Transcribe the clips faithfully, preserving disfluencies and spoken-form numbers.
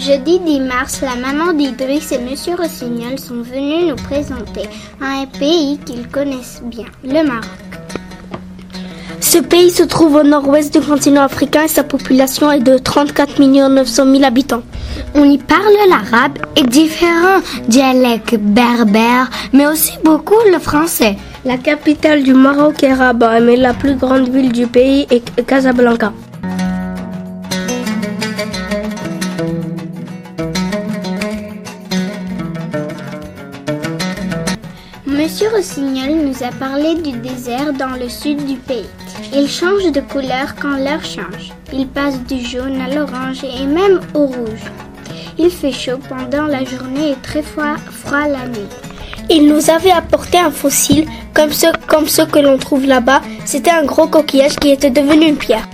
Jeudi dix mars, la maman d'Idriss et Monsieur Rossignol sont venus nous présenter un pays qu'ils connaissent bien, le Maroc. Ce pays se trouve au nord-ouest du continent africain et sa population est de trente-quatre millions neuf cent mille habitants. On y parle l'arabe et différents dialectes berbères, mais aussi beaucoup le français. La capitale du Maroc est Rabat, mais la plus grande ville du pays est Casablanca. Monsieur Rossignol nous a parlé du désert dans le sud du pays. Il change de couleur quand l'heure change. Il passe du jaune à l'orange et même au rouge. Il fait chaud pendant la journée et très froid, froid la nuit. Il nous avait apporté un fossile, comme ceux, comme ceux que l'on trouve là-bas. C'était un gros coquillage qui était devenu une pierre.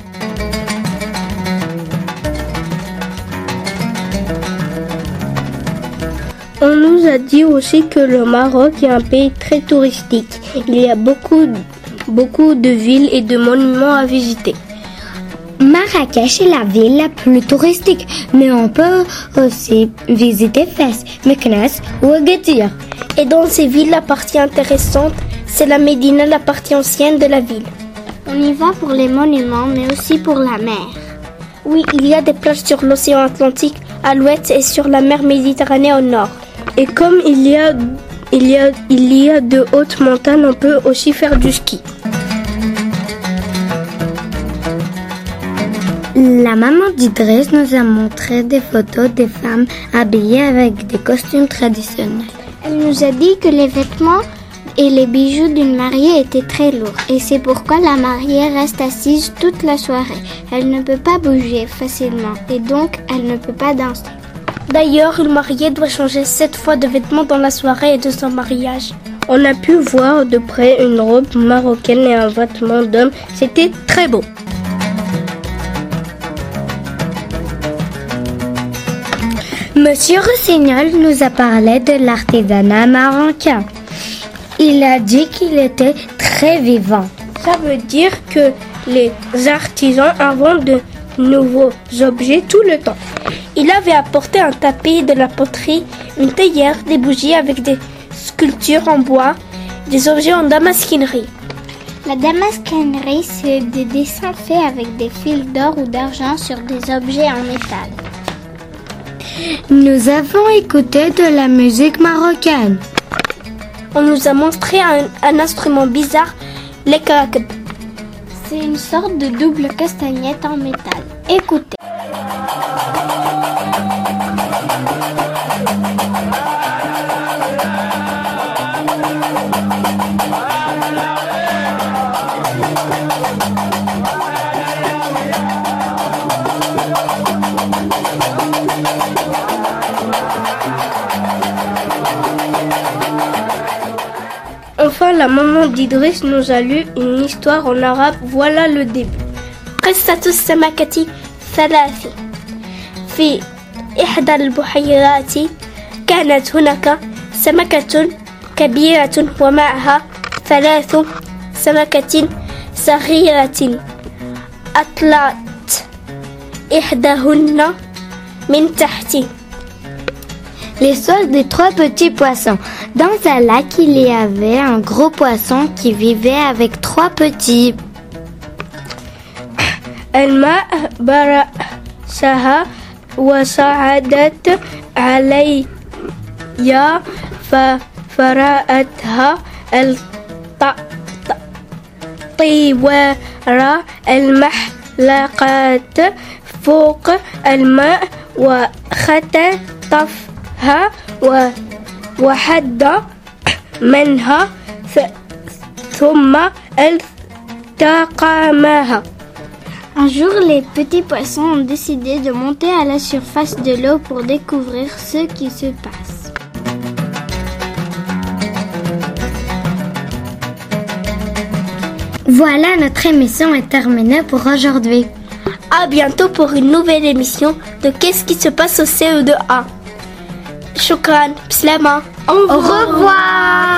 On nous a dit aussi que le Maroc est un pays très touristique. Il y a beaucoup, beaucoup de villes et de monuments à visiter. Marrakech est la ville la plus touristique, mais on peut aussi visiter Fès, Meknès ou Agadir. Et dans ces villes, la partie intéressante, c'est la Médina, la partie ancienne de la ville. On y va pour les monuments, mais aussi pour la mer. Oui, il y a des plages sur l'océan Atlantique à l'ouest et sur la mer Méditerranée au nord. Et comme il y a, il y a, il y a de hautes montagnes, on peut aussi faire du ski. La maman d'Idriss nous a montré des photos des femmes habillées avec des costumes traditionnels. Elle nous a dit que les vêtements et les bijoux d'une mariée étaient très lourds et c'est pourquoi la mariée reste assise toute la soirée. Elle ne peut pas bouger facilement et donc elle ne peut pas danser. D'ailleurs, une mariée doit changer sept fois de vêtements dans la soirée de son mariage. On a pu voir de près une robe marocaine et un vêtement d'homme. C'était très beau. Monsieur Rossignol nous a parlé de l'artisanat marocain. Il a dit qu'il était très vivant. Ça veut dire que les artisans inventent de nouveaux objets tout le temps. Il avait apporté un tapis, de la poterie, une théière, des bougies avec des sculptures en bois, des objets en damasquinerie. La damasquinerie, c'est des dessins faits avec des fils d'or ou d'argent sur des objets en métal. Nous avons écouté de la musique marocaine. On nous a montré un, un instrument bizarre, les karakeb. C'est une sorte de double castagnette en métal. Écoutez. Enfin, la maman d'Idriss nous a lu une histoire en arabe. Voilà le début. قصة السمكة ثلاث. في إحدى البحيرات كانت هناك سمكة كبيرة ومعها ثلاث سمكة صغيرة. أطلعت إحداهن من تحت. L'histoire des trois petits poissons. Dans un lac, il y avait un gros poisson qui vivait avec trois petits. الماء برأسها وصعدت علي ففرأتها الطيور المحلقات فوق الماء وخطفها وحد منها ثم التقمها. Un jour, les petits poissons ont décidé de monter à la surface de l'eau pour découvrir ce qui se passe. Voilà, notre émission est terminée pour aujourd'hui. À bientôt pour une nouvelle émission de Qu'est-ce qui se passe au C E deux A. Shukran, Pslama. Au revoir.